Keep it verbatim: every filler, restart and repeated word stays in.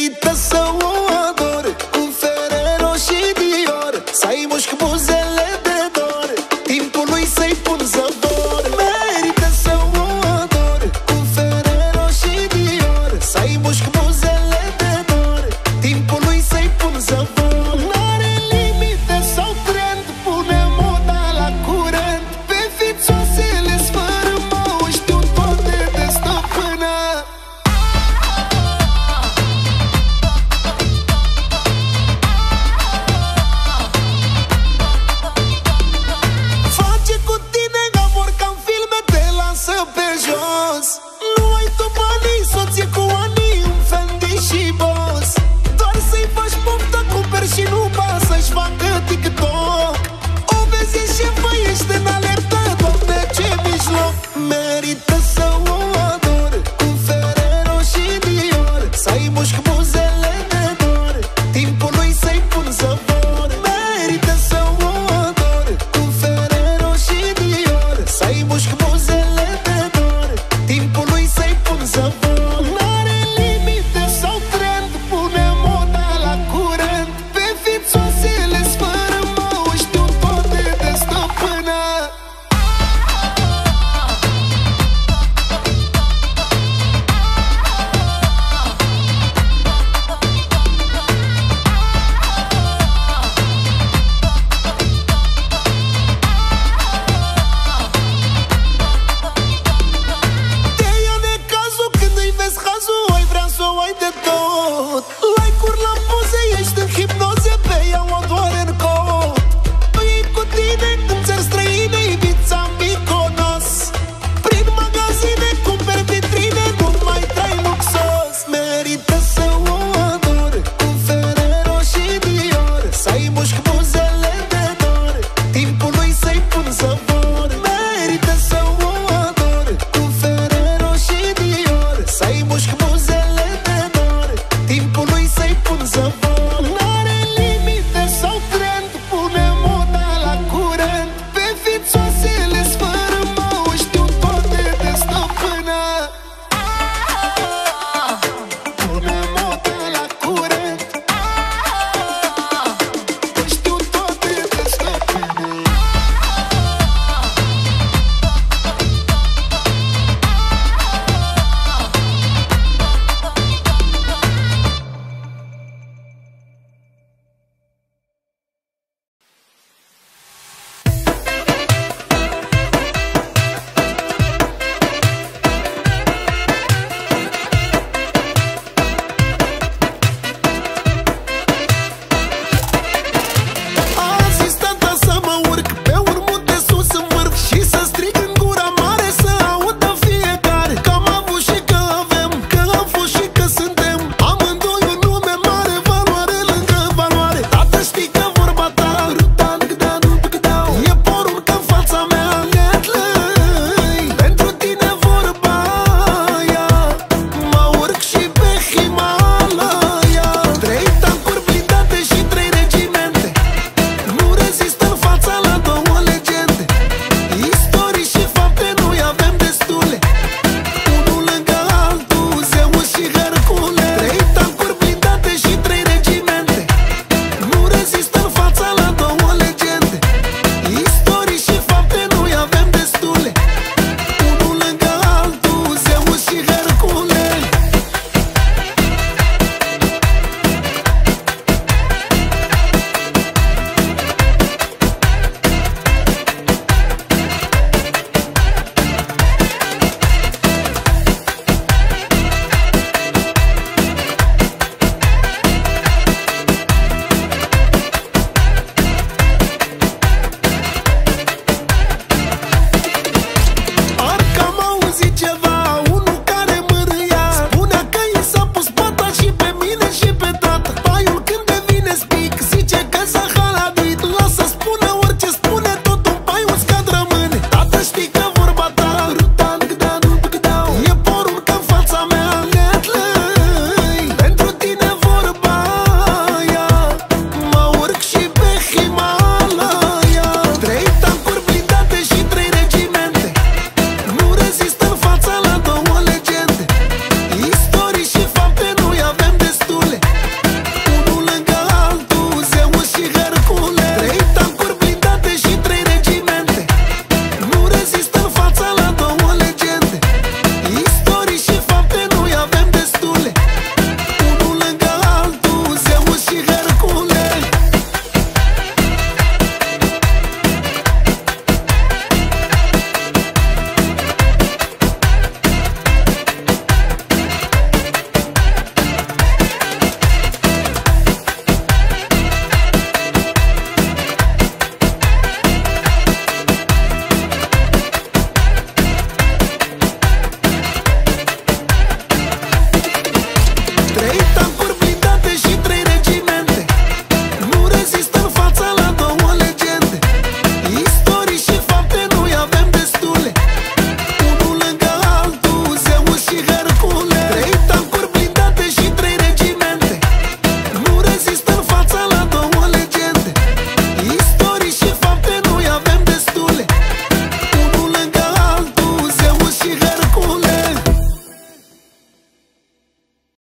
Merită să o ador cu Ferrero și Dior, să-i mușc buzele de dor, timpul lui să-i pun zăvor. Merită să o ador cu Ferrero și Dior, să-i mușc buzele de dor, timpul lui să-i pun zăvor. N-are limite sau trend, pune moda la curent, pe fițoasele sfărâmă, știu toate de stăpână. Face cu tine amor ca în filme, te lasă pe jos. Nu ai tu banii, soție cu anii, un Fendi și Boss. Doar să-i faci poftă, cumperi și nu bani să-și facă TikTok. O vezi e șefă, ești în alertă, Doamne ce mijloc. Merită să o ador cu Ferrero și Dior, să-i mușc buzele de dor, timpul lui să-i pun zăvor. Merită să o ador cu Ferrero și Dior, să-i mușc buzele de dor, timpul lui să-i pun zăvor. N-are limite sau trend, pune moda la curent, pe fițoasele sfărâmă, știu toate de stăpână. Te ia necazul când îi vezi hazul, ai vrea să o ai de tot. Like-uri la poze, ești în hipnoze, pe ea o doare în cot. Tu iei cu tine în țări străine, Ibiza, Mykonos. Prin magazine, cumperi vitrine, nu mai trai luxos. Merită să